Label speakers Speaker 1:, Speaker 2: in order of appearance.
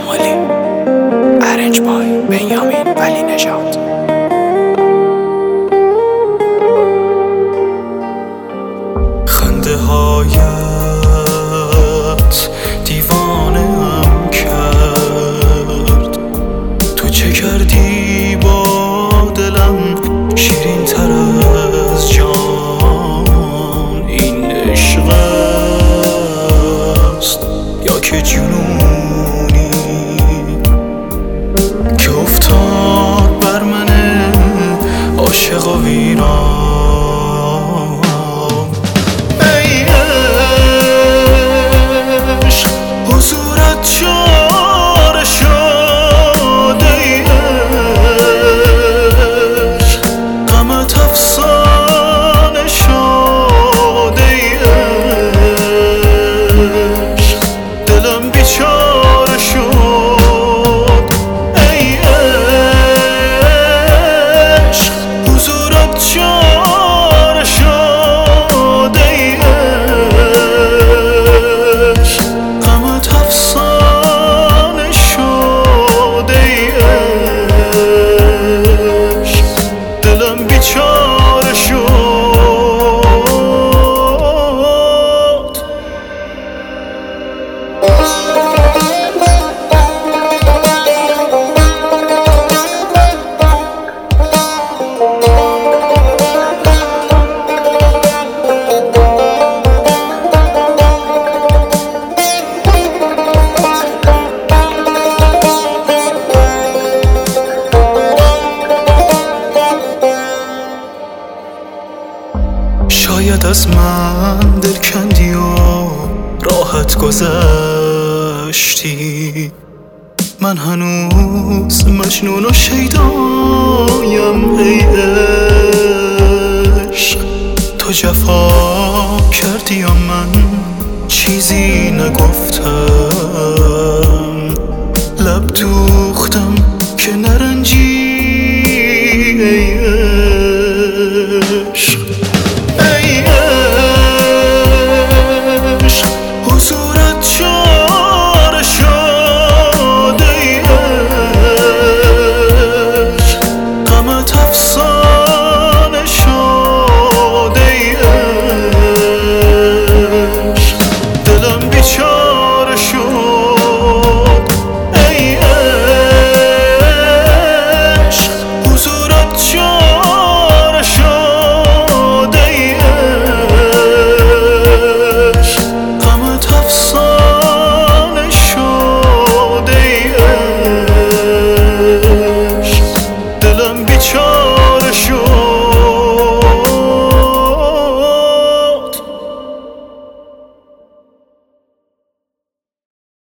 Speaker 1: شمالی ارنج بای بنیامین ولی نژاد. خنده هایت دیوانه‌ام کرد، تو چه کردی با دلم شیرین تر از جان. این عشق است یا که جنونی که افتاد بر من عاشق و ویران. ای عشق حضورت چاره شد، ای عشق غمت افسانه شد، ای عشق دلم بیچاره شد. ای عشق حضورت چاره شد، ای عشق غمت افسانه شد، ای عشق دلم بیچاره شد. شاید از من دل کندی و راحت گذشتی، من هنوز مجنون و شیدایم. ای عشق تو جفا کردی و من چیزی نگفتم، لب دوختم